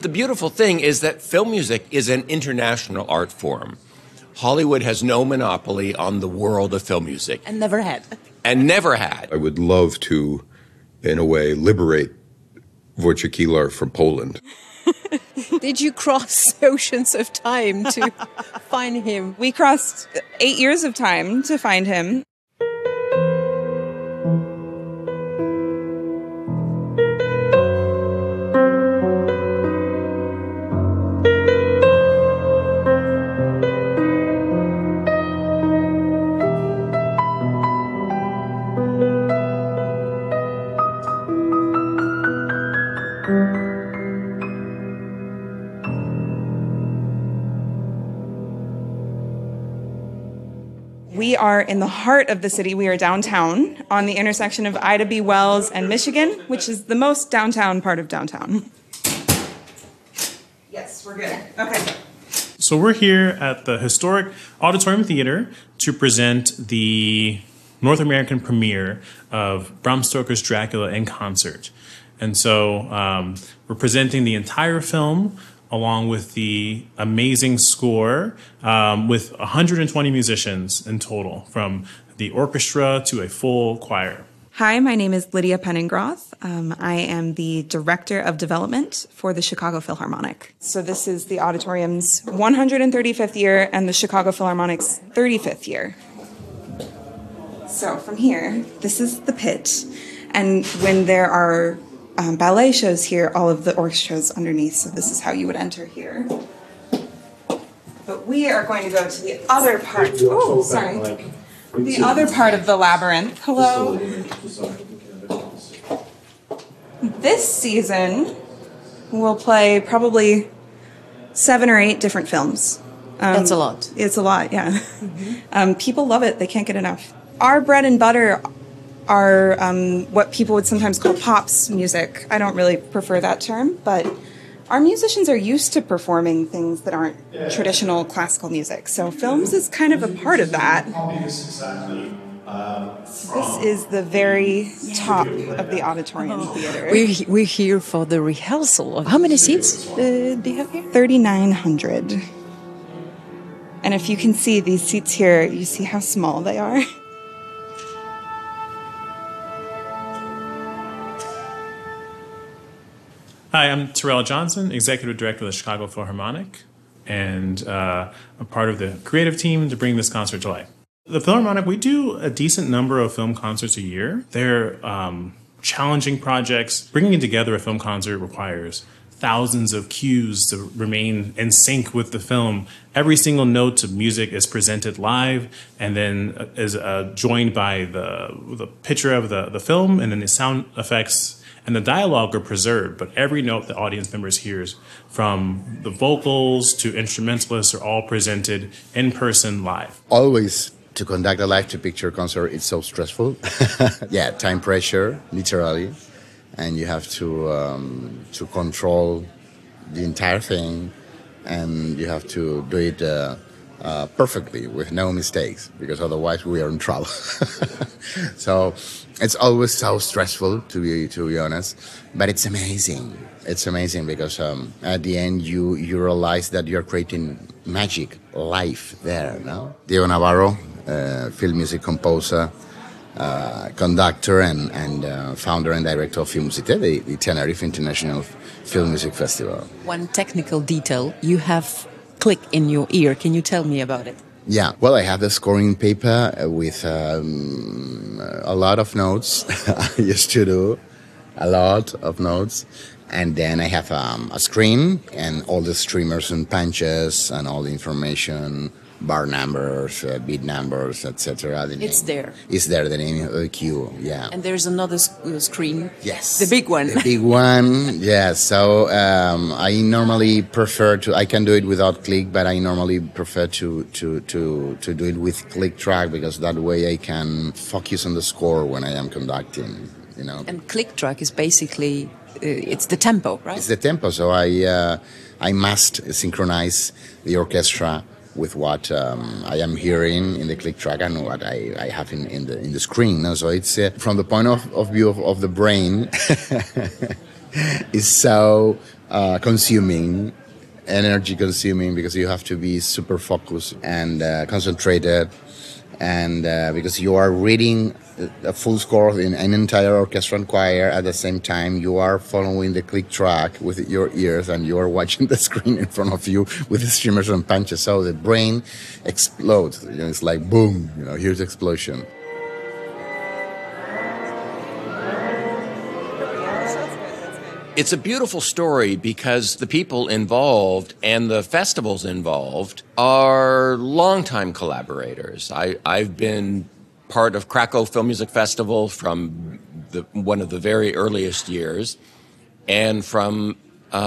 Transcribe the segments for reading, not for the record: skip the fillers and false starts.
The beautiful thing is that film music is an international art form. Hollywood has no monopoly on the world of film music. And never had. And never had. I would love to, in a way, liberate Wojciech Kilar from Poland. Did you cross oceans of time to find him? We crossed 8 years of time to find him. We are in the heart of the city. We are downtown on the intersection of Ida B. Wells and Michigan, which is the most downtown part of downtown. Yes, we're good. Okay. So we're here at the historic Auditorium Theater to present the North American premiere of Bram Stoker's Dracula in concert. And so we're presenting the entire film along with the amazing score with 120 musicians in total, from the orchestra to a full choir. Hi, my name is Lydia Penningroth. I am the Director of Development for the Chicago Philharmonic. So this is the auditorium's 135th year and the Chicago Philharmonic's 35th year. So from here, this is the pit. And when there are ballet shows here, all of the orchestra's underneath, so this is how you would enter here. But we are going to go to the other part. Oh, sorry. The other part of the labyrinth. Hello. This season, we'll play probably 7 or 8 different films. That's a lot. It's a lot, yeah. Mm-hmm. People love it. They can't get enough. Our bread and butter are what people would sometimes call pops music. I don't really prefer that term, but our musicians are used to performing things that aren't traditional classical music. So films is kind of a part of that. This is the very top of the auditorium theater. We're here for the rehearsal. How many seats do you have here? 3,900. And if you can see these seats here, you see how small they are. Hi, I'm Terrell Johnson, Executive Director of the Chicago Philharmonic, and a part of the creative team to bring this concert to life. The Philharmonic, we do a decent number of film concerts a year. They're challenging projects. Bringing together a film concert requires thousands of cues to remain in sync with the film. Every single note of music is presented live and then is joined by the picture of the film, and then the sound effects and the dialogue are preserved, but every note the audience members hears, from the vocals to instrumentalists, are all presented in person live. Always to conduct a live-to-picture concert, it's so stressful. Yeah, time pressure, literally. And you have to control the entire thing, and you have to do it perfectly with no mistakes, because otherwise we are in trouble. So it's always so stressful, to be honest, but it's amazing. It's amazing because at the end you realize that you're creating magic live there. No, Diego Navarro, film music composer, conductor, and founder and director of Filmusité, the Tenerife International Film Music Festival. One technical detail, you have click in your ear. Can you tell me about it? Yeah, well, I have the scoring paper with a lot of notes. I used to do a lot of notes. And then I have a screen and all the streamers and punches and all the information, bar numbers, beat numbers, etc. It's there. It's there, the name of the cue, yeah. And there's another screen. Yes. The big one. The big one, yeah. So I normally prefer to, I can do it without click, but I normally prefer to do it with click track, because that way I can focus on the score when I am conducting, you know. And click track is basically, it's the tempo, right? It's the tempo, so I must synchronize the orchestra with what I am hearing in the click track and what I have in the screen. No? So it's from the point of view of the brain, is so consuming, energy consuming, because you have to be super focused and concentrated, and because you are reading a full score in an entire orchestra and choir at the same time. You are following the click track with your ears, and you are watching the screen in front of you with the streamers and punches. So the brain explodes. It's like boom. Here's explosion. It's a beautiful story because the people involved and the festivals involved are longtime collaborators. I've been part of Krakow Film Music Festival from one of the very earliest years, and for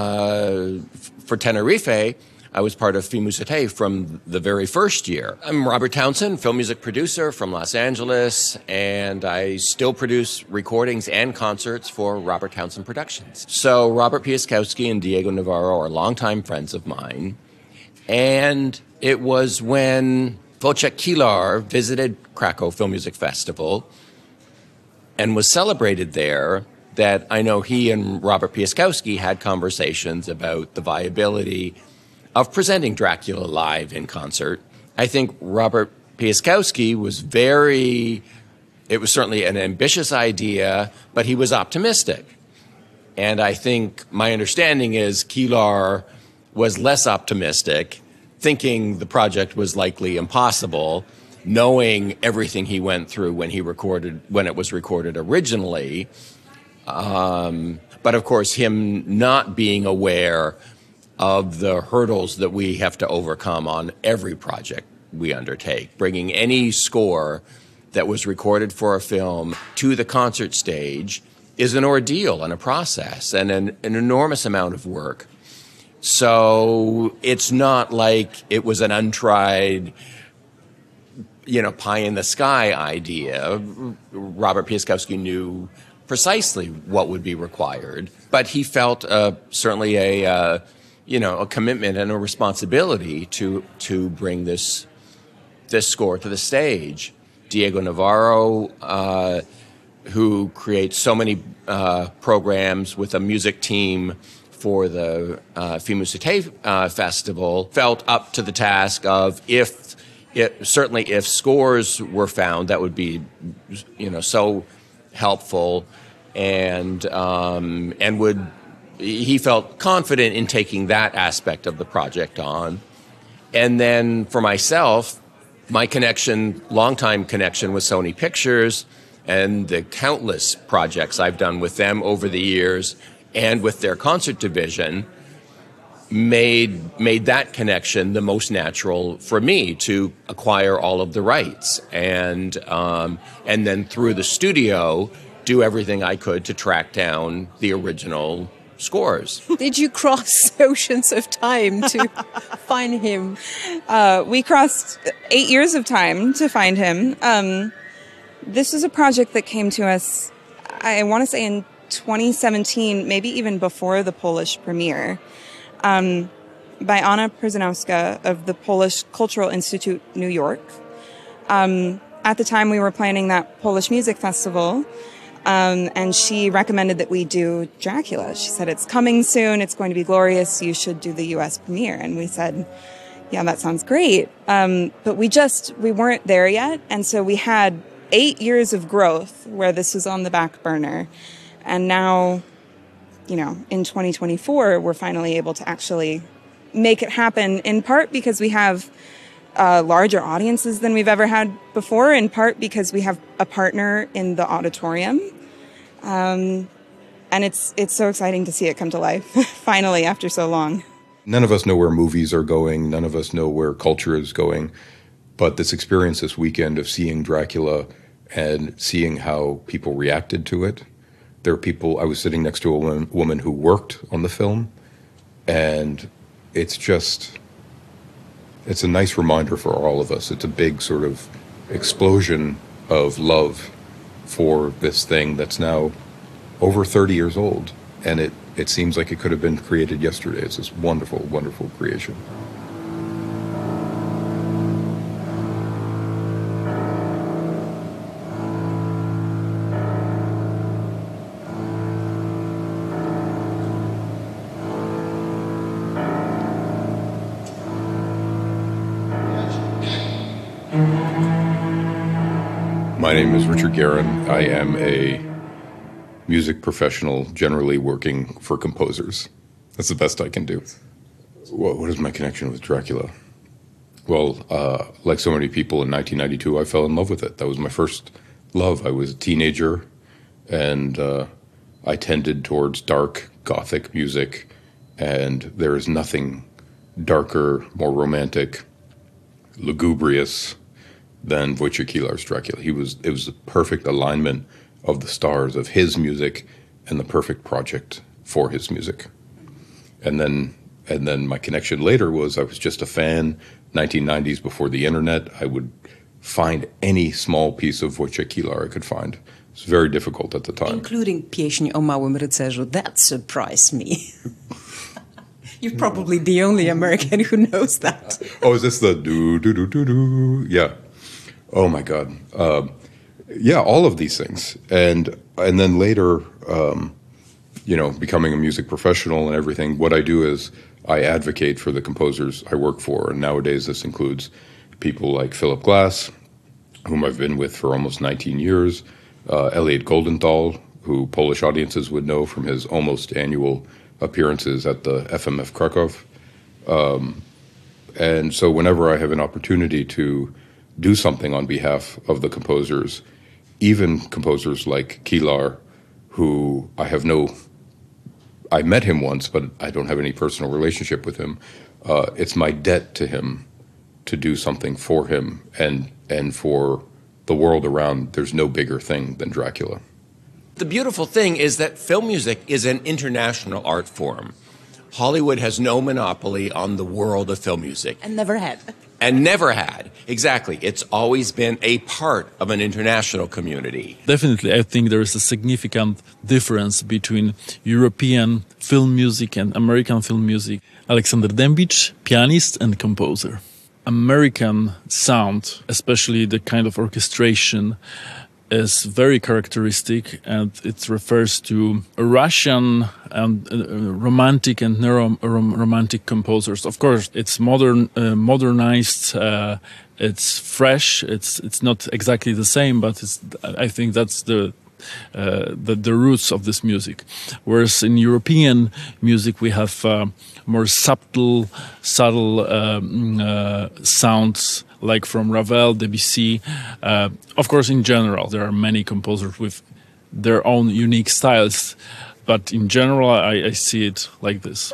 Tenerife, I was part of FIMUSITE from the very first year. I'm Robert Townsend, film music producer from Los Angeles, and I still produce recordings and concerts for Robert Townsend Productions. So Robert Piaskowski and Diego Navarro are longtime friends of mine, and it was when Wojciech Kilar visited Krakow Film Music Festival and was celebrated there that I know he and Robert Piaskowski had conversations about the viability of presenting Dracula live in concert. I think Robert Piaskowski was it was certainly an ambitious idea, but he was optimistic. And I think my understanding is Kilar was less optimistic, thinking the project was likely impossible, knowing everything he went through when it was recorded originally. But of course, him not being aware of the hurdles that we have to overcome on every project we undertake. Bringing any score that was recorded for a film to the concert stage is an ordeal and a process and an enormous amount of work. So it's not like it was an untried, pie in the sky idea. Robert Piaskowski knew precisely what would be required, but he felt certainly a commitment and a responsibility to bring this score to the stage. Diego Navarro, who creates so many programs with a music team for the FIMUSITE Festival, felt up to the task of if scores were found, that would be so helpful, and he felt confident in taking that aspect of the project on. And then for myself, my longtime connection with Sony Pictures and the countless projects I've done with them over the years and with their concert division made that connection the most natural for me to acquire all of the rights and then through the studio do everything I could to track down the original scores. Did you cross oceans of time to find him? We crossed 8 years of time to find him. This is a project that came to us, I want to say in 2017, maybe even before the Polish premiere, by Anna Przanowska of the Polish Cultural Institute, New York. At the time, we were planning that Polish music festival, and she recommended that we do Dracula. She said, it's coming soon, it's going to be glorious, you should do the US premiere. And we said, yeah, that sounds great. But we weren't there yet. And so we had 8 years of growth where this was on the back burner. And now, in 2024, we're finally able to actually make it happen, in part because we have larger audiences than we've ever had before, in part because we have a partner in the auditorium. And it's so exciting to see it come to life, finally, after so long. None of us know where movies are going. None of us know where culture is going. But this experience this weekend of seeing Dracula and seeing how people reacted to it. There are people, I was sitting next to a woman who worked on the film, and it's a nice reminder for all of us. It's a big sort of explosion of love for this thing that's now over 30 years old. And it seems like it could have been created yesterday. It's this wonderful, wonderful creation. My name is Richard Guerin. I am a music professional generally working for composers. That's the best I can do. What is my connection with Dracula? Well, like so many people in 1992, I fell in love with it. That was my first love. I was a teenager, and I tended towards dark Gothic music, and there is nothing darker, more romantic, lugubrious than Wojciech Kilar's Dracula. It was the perfect alignment of the stars of his music and the perfect project for his music. And then my connection later was I was just a fan. 1990s, before the internet, I would find any small piece of Wojciech Kilar I could find. It's very difficult at the time. Including Pieśń o Małym Rycerzu. That surprised me. You're probably the only American who knows that. Oh, is this the do-do-do-do-do? Yeah. Oh, my God. Yeah, all of these things. And then later, becoming a music professional and everything, what I do is I advocate for the composers I work for. And nowadays this includes people like Philip Glass, whom I've been with for almost 19 years, Elliot Goldenthal, who Polish audiences would know from his almost annual appearances at the FMF Krakow. And so whenever I have an opportunity to do something on behalf of the composers, even composers like Kilar, who I met him once, but I don't have any personal relationship with him. It's my debt to him to do something for him and for the world around. There's no bigger thing than Dracula. The beautiful thing is that film music is an international art form. Hollywood has no monopoly on the world of film music. And never had. And never had. Exactly. It's always been a part of an international community. Definitely, I think there is a significant difference between European film music and American film music. Aleksander Dębicz, pianist and composer. American sound, especially the kind of orchestration, is very characteristic, and it refers to Russian and romantic and neo-romantic composers. Of course, it's modernized. It's fresh. It's not exactly the same, but I think that's the roots of this music. Whereas in European music, we have more subtle sounds, like from Ravel, Debussy. Of course, in general, there are many composers with their own unique styles, but in general, I see it like this.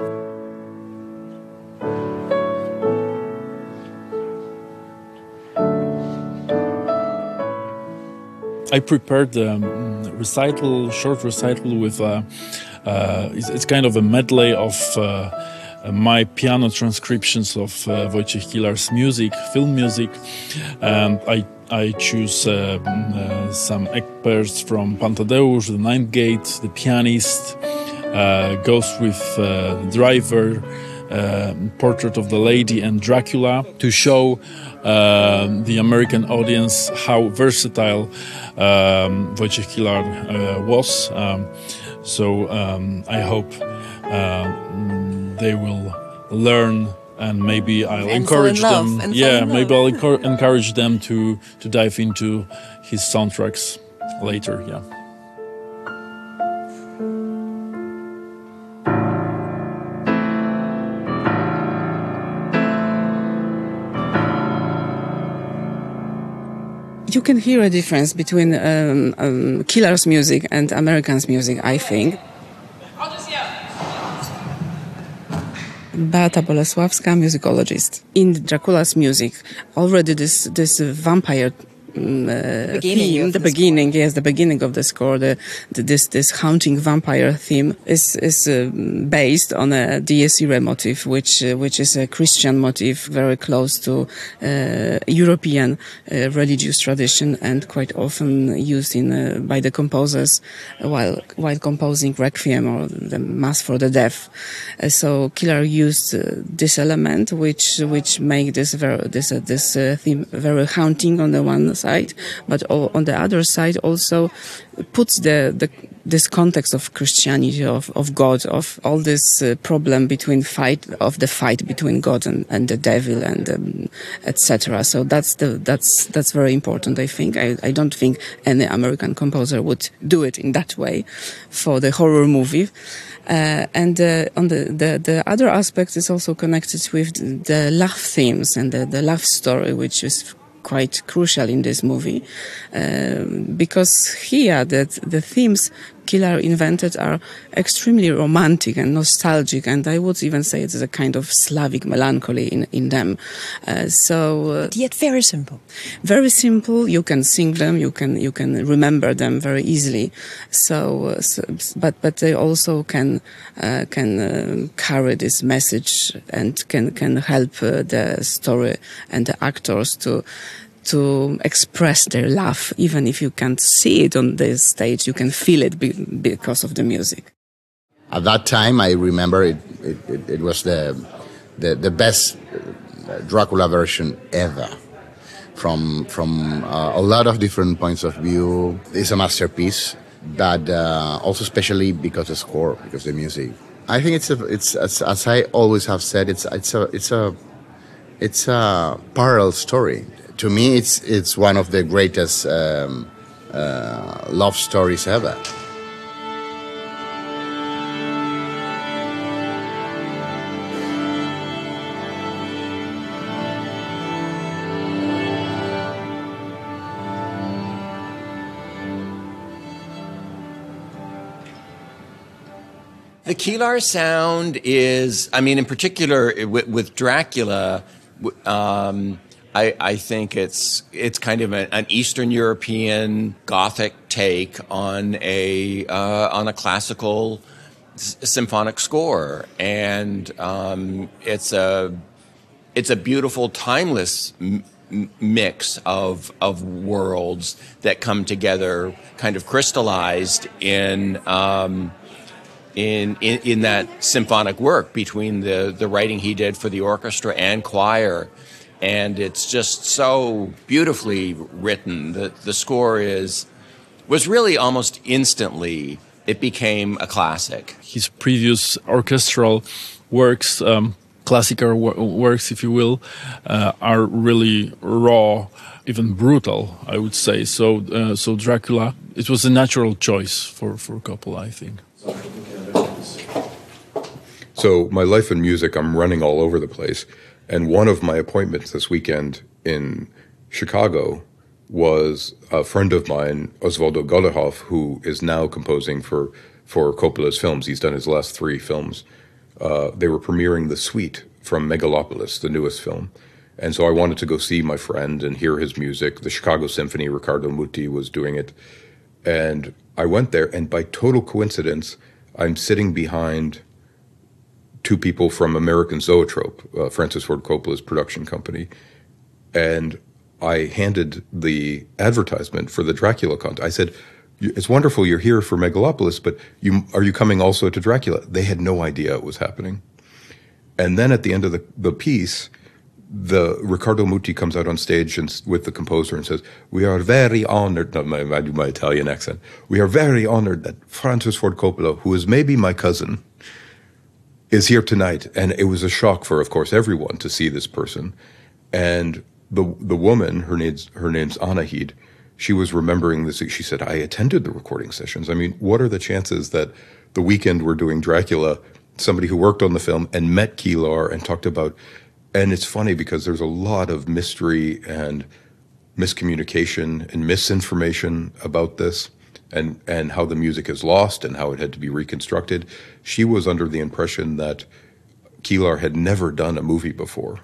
I prepared the short recital with it's kind of a medley of my piano transcriptions of Wojciech Kilar's music, film music. I choose some experts from Pantadeusz, The Ninth Gate, The Pianist, Ghost with Driver, Portrait of the Lady, and Dracula, to show the American audience how versatile Wojciech Kilar was. So I hope they will learn, and maybe I'll encourage them. Maybe I'll encourage them to dive into his soundtracks later. Yeah. You can hear a difference between Kilar's music and American's music, I think. Beata Bolesławska, musicologist. In Dracula's music, already this vampire theme, the beginning of the score, this haunting vampire theme is based on a Dies Irae motif, which is a Christian motif, very close to European religious tradition, and quite often used by the composers while composing Requiem or the Mass for the Deaf. So Kilar used this element, which make this theme very haunting on the one side, but on the other side also puts the this context of Christianity, of God, of all this problem between the fight between God and the devil, and etc. So that's very important. I think I don't think any American composer would do it in that way for the horror movie. And on the other aspect is also connected with the love themes and the love story, which is quite crucial in this movie, because here the themes Kilar invented are extremely romantic and nostalgic, and I would even say it's a kind of Slavic melancholy in them. Yet very simple. Very simple. You can sing them. You can remember them very easily. But they also can carry this message and can help the story and the actors to express their love. Even if you can't see it on the stage, you can feel it because of the music. At that time, I remember it was the best Dracula version ever. From a lot of different points of view. It's a masterpiece, but also especially because the score, because the music. I think it's as I always have said, it's a parallel story. To me, it's one of the greatest love stories ever. The Kilar sound is, I mean, in particular with Dracula, I think it's kind of an Eastern European Gothic take on a classical symphonic score, and it's a beautiful, timeless mix of worlds that come together, kind of crystallized in that symphonic work between the writing he did for the orchestra and choir. And it's just so beautifully written. The score was really almost instantly, it became a classic. His previous orchestral works, classical works, if you will, are really raw, even brutal, I would say. So Dracula, it was a natural choice for Coppola, I think. So my life in music, I'm running all over the place. And one of my appointments this weekend in Chicago was a friend of mine, Osvaldo Golijov, who is now composing for Coppola's films. He's done his last 3 films. They were premiering The Suite from Megalopolis, the newest film. And so I wanted to go see my friend and hear his music. The Chicago Symphony, Riccardo Muti was doing it. And I went there, and by total coincidence, I'm sitting behind 2 people from American Zoetrope, Francis Ford Coppola's production company, and I handed the advertisement for the Dracula contest. I said, "It's wonderful you're here for Megalopolis, but are you coming also to Dracula?" They had no idea it was happening. And then at the end of the piece, the Riccardo Muti comes out on stage with the composer and says, "We are very honored," I do my Italian accent, "we are very honored that Francis Ford Coppola, who is maybe my cousin, is here tonight." And it was a shock for, of course, everyone to see this person. And the woman, her name's Anahid, she was remembering this. She said, "I attended the recording sessions. I mean, what are the chances that the weekend we're doing Dracula, somebody who worked on the film and met Kilar and talked about..." And it's funny because there's a lot of mystery and miscommunication and misinformation about this. And how the music is lost and how it had to be reconstructed. She was under the impression that Kilar had never done a movie before.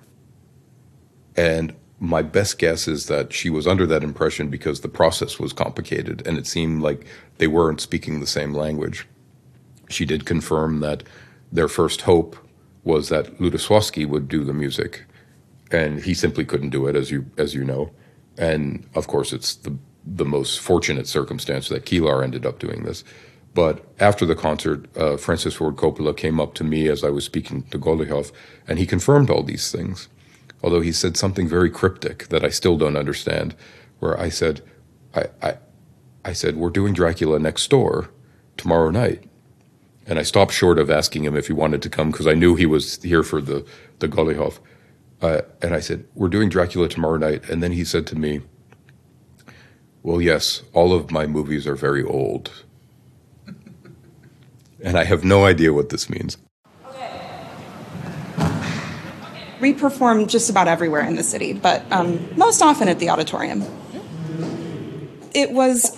And my best guess is that she was under that impression because the process was complicated and it seemed like they weren't speaking the same language. She did confirm that their first hope was that Lutoslawski would do the music, and he simply couldn't do it, as you know. And of course, it's the most fortunate circumstance that Kilar ended up doing this. But after the concert, Francis Ford Coppola came up to me as I was speaking to Golijov, and he confirmed all these things. Although he said something very cryptic that I still don't understand, where I said, I said, "We're doing Dracula next door, tomorrow night. And I stopped short of asking him if he wanted to come because I knew he was here for the Golleyhof. And I said, we're doing Dracula tomorrow night. And then he said to me, well, yes, all of my movies are very old. And I have no idea what this means. We perform just about everywhere in the city, but most often at the auditorium. It was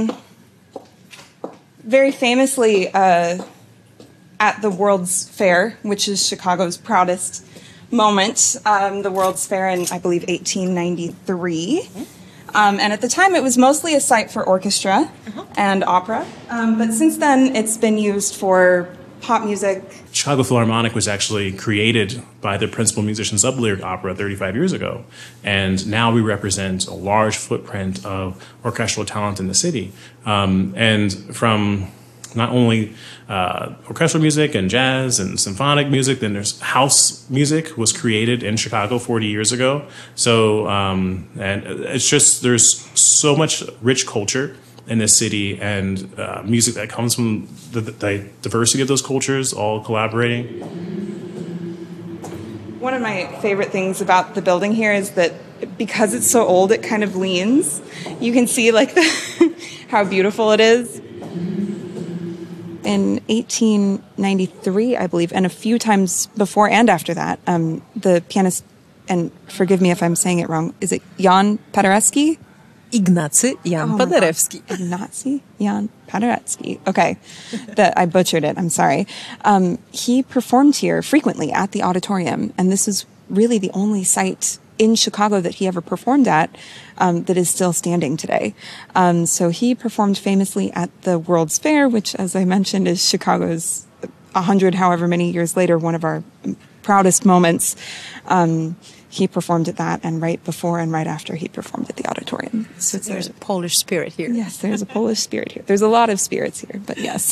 very famously at the World's Fair, which is Chicago's proudest moment, the World's Fair in, I believe, 1893. And at the time, it was mostly a site for orchestra and opera. But since then, it's been used for pop music. Chicago Philharmonic was actually created by the principal musicians of Lyric Opera 35 years ago. And now we represent a large footprint of orchestral talent in the city. And from not only orchestral music and jazz and symphonic music, then there's house music was created in Chicago 40 years ago. So, and it's just, there's so much rich culture in this city and music that comes from the diversity of those cultures all collaborating. One of my favorite things about the building here is that because it's so old, it kind of leans. You can see like how beautiful it is. In 1893, I believe, and a few times before and after that, the pianist, and forgive me if I'm saying it wrong, is it Jan Paderewski? Ignacy Jan Paderewski. Ignacy Jan Paderewski. Okay, I butchered it. I'm sorry. He performed here frequently at the auditorium, and this is really the only site in Chicago that he ever performed at that is still standing today. So he performed famously at the World's Fair, which, as I mentioned, is Chicago's 100 however many years later, one of our proudest moments. He performed at that, and right before and right after he performed at the auditorium. So there's a Polish spirit here. Yes, there's a Polish spirit here. There's a lot of spirits here, but yes.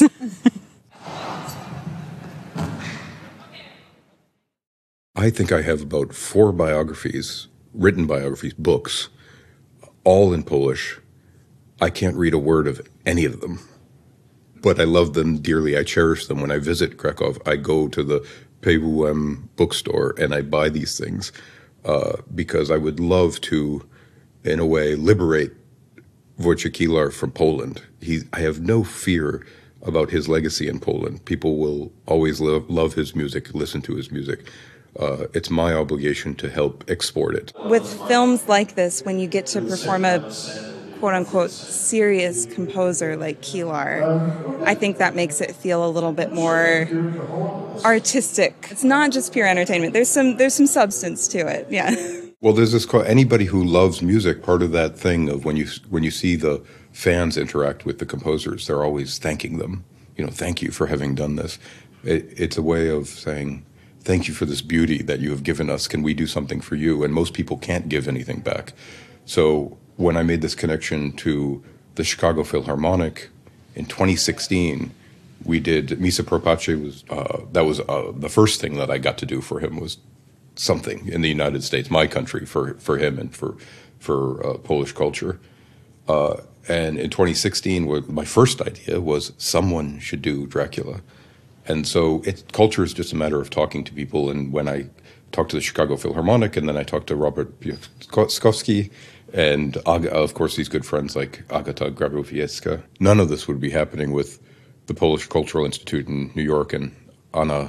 I think I have about 4 biographies, written biographies, books, all in Polish. I can't read a word of any of them, but I love them dearly. I cherish them. When I visit Krakow, I go to the PWM bookstore and I buy these things because I would love to, in a way, liberate Wojciech Kilar from Poland. I have no fear about his legacy in Poland. People will always love his music, listen to his music. It's my obligation to help export it. With films like this, when you get to perform a quote-unquote serious composer like Kilar, I think that makes it feel a little bit more artistic. It's not just pure entertainment. There's some substance to it. Yeah. Well, there's this anybody who loves music. Part of that thing of when you see the fans interact with the composers, they're always thanking them. Thank you for having done this. It's a way of saying, thank you for this beauty that you have given us. Can we do something for you? And most people can't give anything back. So when I made this connection to the Chicago Philharmonic in 2016, we did Misa pro Pace. That was the first thing that I got to do for him was something in the United States, my country, for him and for Polish culture. And in 2016, my first idea was someone should do Dracula. And so culture is just a matter of talking to people. And when I talked to the Chicago Philharmonic, and then I talked to Robert Piaskowski, and of course these good friends like Agata Grabowiecka, none of this would be happening with the Polish Cultural Institute in New York and Ania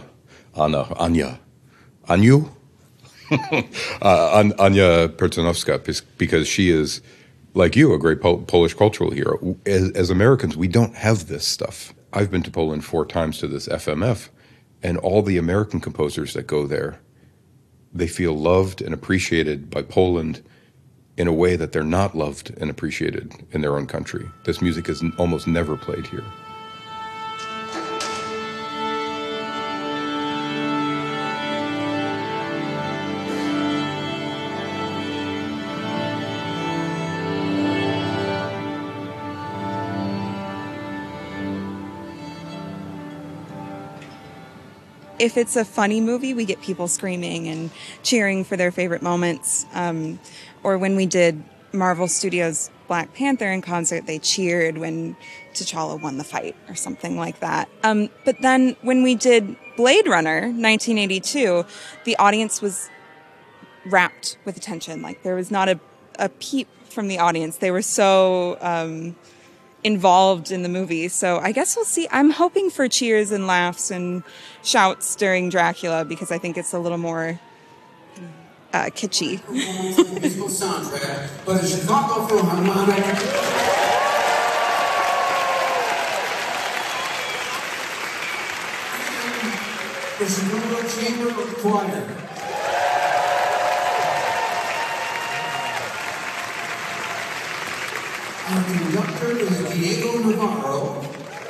Pertonowska, because she is, like you, a great Polish cultural hero. As Americans, we don't have this stuff. I've been to Poland 4 times to this FMF, and all the American composers that go there, they feel loved and appreciated by Poland in a way that they're not loved and appreciated in their own country. This music is almost never played here. If it's a funny movie, we get people screaming and cheering for their favorite moments. Or when we did Marvel Studios' Black Panther in concert, they cheered when T'Challa won the fight or something like that. But then when we did Blade Runner 1982, the audience was rapt with attention. Like there was not a peep from the audience. They were so involved in the movie. So I guess we'll see. I'm hoping for cheers and laughs and shouts during Dracula because I think it's a little more kitschy. Musical soundtrack by the Chicago Philharmonic. The Chicago Chamber of Choir. Our conductor is Diego Navarro.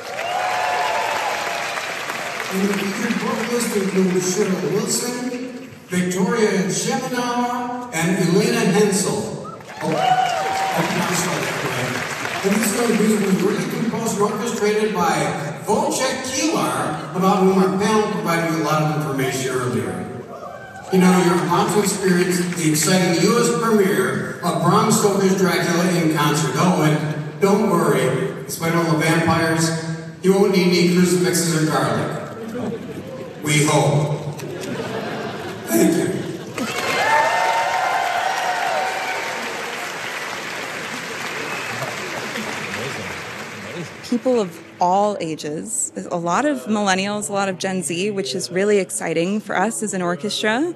And the featured vocalists include Cheryl Wilson, Victoria Schemenauer, and Elena Hensel. And this is going to be really composed and orchestrated by Wojciech Kilar, about whom our panel provided you a lot of information earlier. You know, you're about to experience the exciting U.S. premiere of Bram Stoker's Dracula in concert. Don't worry. Despite all the vampires, you won't need any crucifixes or garlic. We hope. Thank you. People of all ages, a lot of millennials, a lot of Gen Z, which is really exciting for us as an orchestra.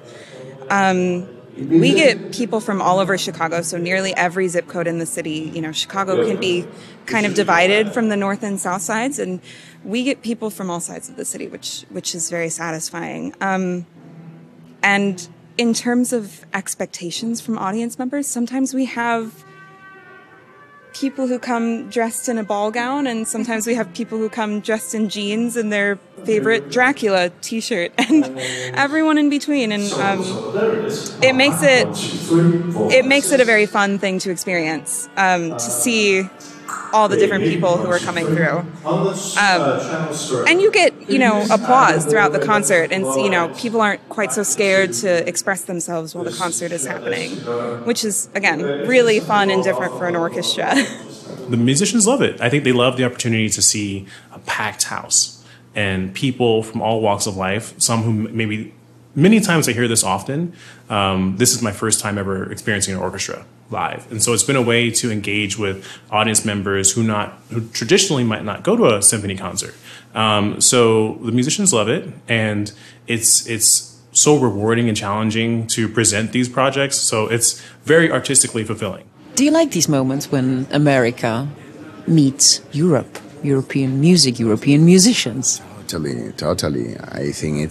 We get people from all over Chicago, so nearly every zip code in the city. You know, Chicago can be kind of divided from the north and south sides, and we get people from all sides of the city, which is very satisfying. And in terms of expectations from audience members, sometimes we have people who come dressed in a ball gown, and sometimes we have people who come dressed in jeans and their favorite Dracula t-shirt, and everyone in between. And it makes it a very fun thing to experience, to see all the different people who are coming through. And you get, applause throughout the concert, and, people aren't quite so scared to express themselves while the concert is happening, which is, again, really fun and different for an orchestra. The musicians love it. I think they love the opportunity to see a packed house and people from all walks of life, some who maybe, many times I hear this often, this is my first time ever experiencing an orchestra live. And so it's been a way to engage with audience members who traditionally might not go to a symphony concert. So the musicians love it, and it's so rewarding and challenging to present these projects. So it's very artistically fulfilling. Do you like these moments when America meets Europe, European music, European musicians? Totally. I think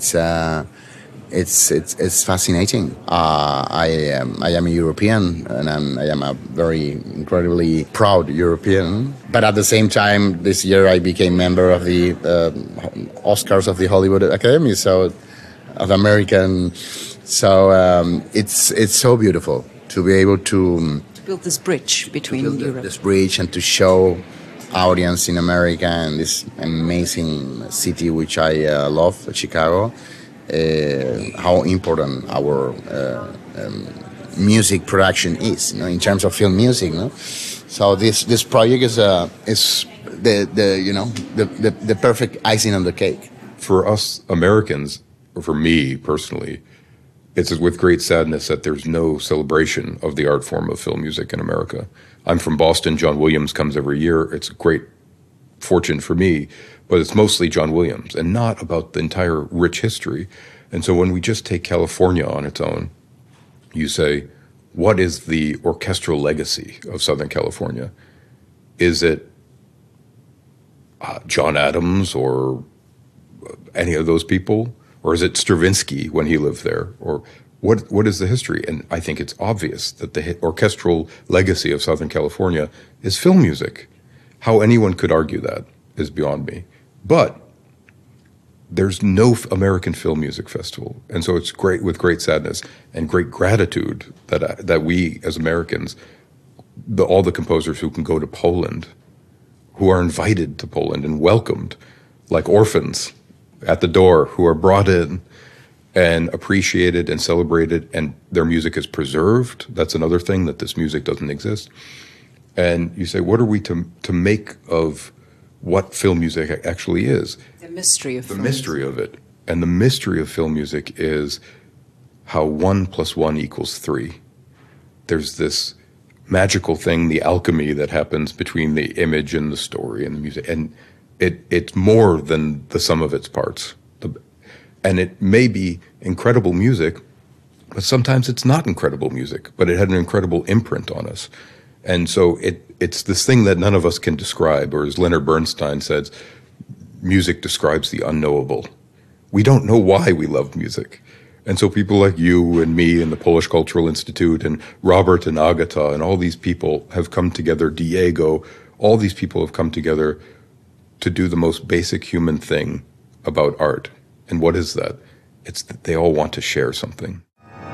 it's fascinating. I am a European, and I am a very incredibly proud European. But at the same time, this year I became member of the Oscars of the Hollywood Academy, so of American. So it's so beautiful to be able to build this bridge between Europe. This bridge, and to show audience in America and this amazing city which I love, Chicago. How important our music production is, in terms of film music. So this project is the perfect icing on the cake. For us Americans, or for me personally, it's with great sadness that there's no celebration of the art form of film music in America. I'm from Boston. John Williams comes every year. It's a great fortune for me, but it's mostly John Williams and not about the entire rich history. And so when we just take California on its own, you say, what is the orchestral legacy of Southern California? Is it John Adams or any of those people? Or is it Stravinsky when he lived there? Or what is the history? And I think it's obvious that the orchestral legacy of Southern California is film music. How anyone could argue that is beyond me. But there's no American Film Music Festival. And so it's great, with great sadness and great gratitude that we as Americans, all the composers who can go to Poland, who are invited to Poland and welcomed like orphans at the door, who are brought in and appreciated and celebrated, and their music is preserved. That's another thing, that this music doesn't exist. And you say, what are we to make of what film music actually is? The mystery of the mystery of it. And the mystery of film music is how 1 + 1 = 3. There's this magical thing, the alchemy that happens between the image and the story and the music. And it's more than the sum of its parts. And it may be incredible music, but sometimes it's not incredible music, but it had an incredible imprint on us. And so it's this thing that none of us can describe, or as Leonard Bernstein says, music describes the unknowable. We don't know why we love music. And so people like you and me and the Polish Cultural Institute and Robert and Agata and all these people have come together, Diego, all these people have come together to do the most basic human thing about art. And what is that? It's that they all want to share something.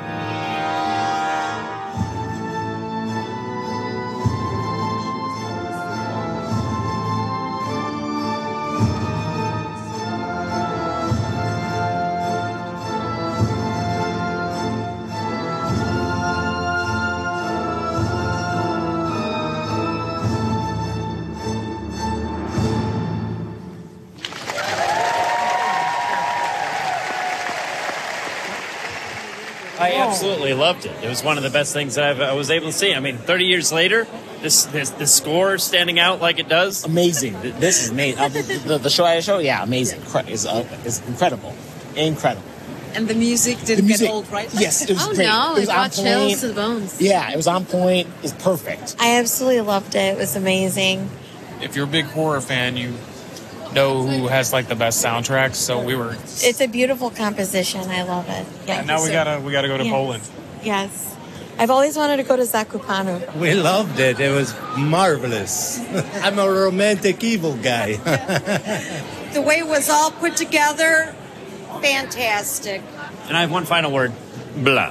I absolutely loved it. It was one of the best things that I was able to see. I mean, 30 years later, this score standing out like it does. Amazing. This is amazing. The show, yeah, amazing. It's incredible. Incredible. And the music didn't get old, right? Yes, it was great. No, it was brought chills to the bones. Yeah, it was on point. It's perfect. I absolutely loved it. It was amazing. If you're a big horror fan, you know who has like the best soundtracks. So we were. It's a beautiful composition. I love it. Yeah. And now we gotta go to Poland. Yes. I've always wanted to go to Zakopane. We loved it. It was marvelous. I'm a romantic evil guy. The way it was all put together, fantastic. And I have one final word. Blah.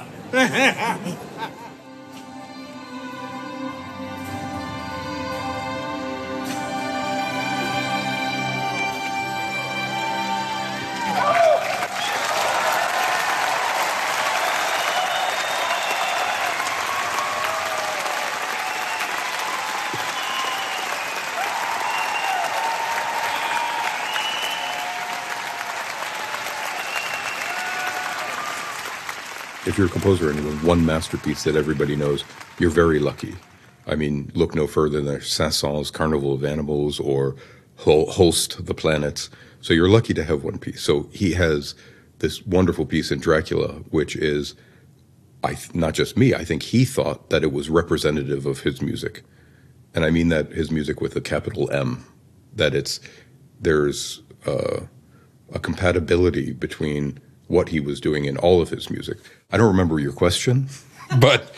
If you're a composer and one masterpiece that everybody knows, you're very lucky. I mean, look no further than Saint-Saëns' Carnival of Animals or Holst, The Planets. So you're lucky to have one piece. So he has this wonderful piece in Dracula, which is, not just me, I think he thought that it was representative of his music. And I mean that his music with a capital M, that there's a compatibility between what he was doing in all of his music. I don't remember your question, but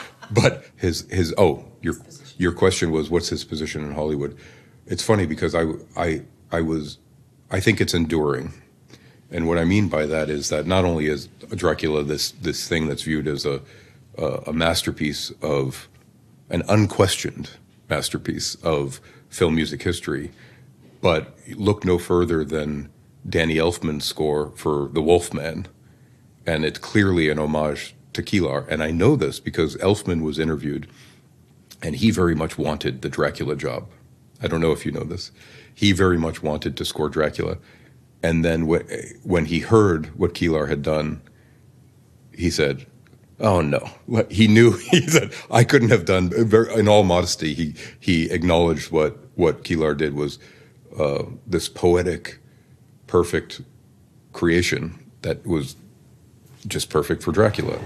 your question was, what's his position in Hollywood? It's funny because I think it's enduring. And what I mean by that is that not only is Dracula this thing that's viewed as a masterpiece of, an unquestioned masterpiece of film music history, but look no further than Danny Elfman's score for The Wolfman. And it's clearly an homage to Kilar. And I know this because Elfman was interviewed, and he very much wanted the Dracula job. I don't know if you know this. He very much wanted to score Dracula. And then when he heard what Kilar had done, he said, oh, no. He knew, he said, I couldn't have done, in all modesty, he acknowledged what Kilar did was this poetic, perfect creation that was just perfect for Dracula.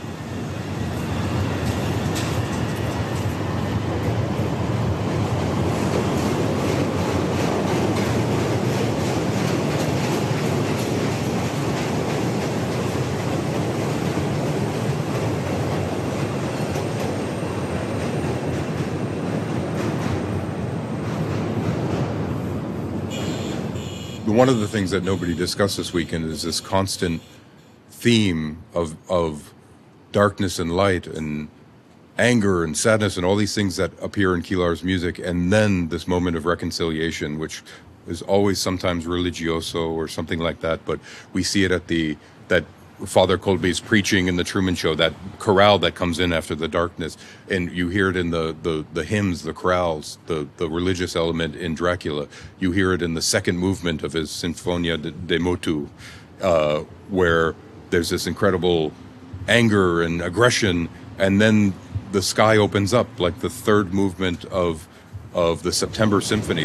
One of the things that nobody discussed this weekend is this constant theme of darkness and light and anger and sadness and all these things that appear in Kilar's music, and then this moment of reconciliation, which is always sometimes religioso or something like that, but we see it at that Father Kolbe's preaching in the Truman Show, that chorale that comes in after the darkness, and you hear it in the hymns, the chorales, the religious element in Dracula. You hear it in the second movement of his Sinfonia de Motu, where there's this incredible anger and aggression, and then the sky opens up, like the third movement of the September Symphony.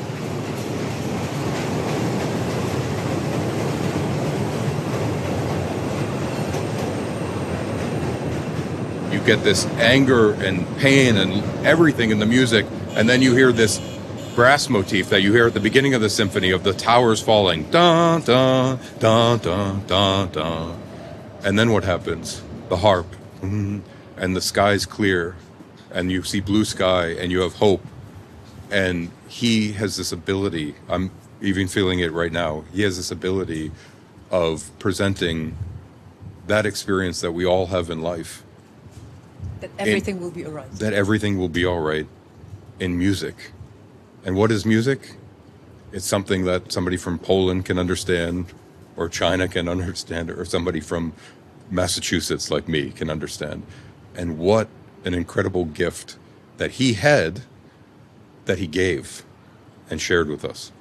You get this anger and pain and everything in the music, and then you hear this brass motif that you hear at the beginning of the symphony of the towers falling. Dun, dun, dun, dun, dun, dun. And then what happens? The harp. And the sky's clear, and you see blue sky, and you have hope. And he has this ability, I'm even feeling it right now, he has this ability of presenting that experience that we all have in life. That everything will be all right. That everything will be all right in music. And what is music? It's something that somebody from Poland can understand, or China can understand, or somebody from Massachusetts like me can understand. And what an incredible gift that he had, that he gave and shared with us.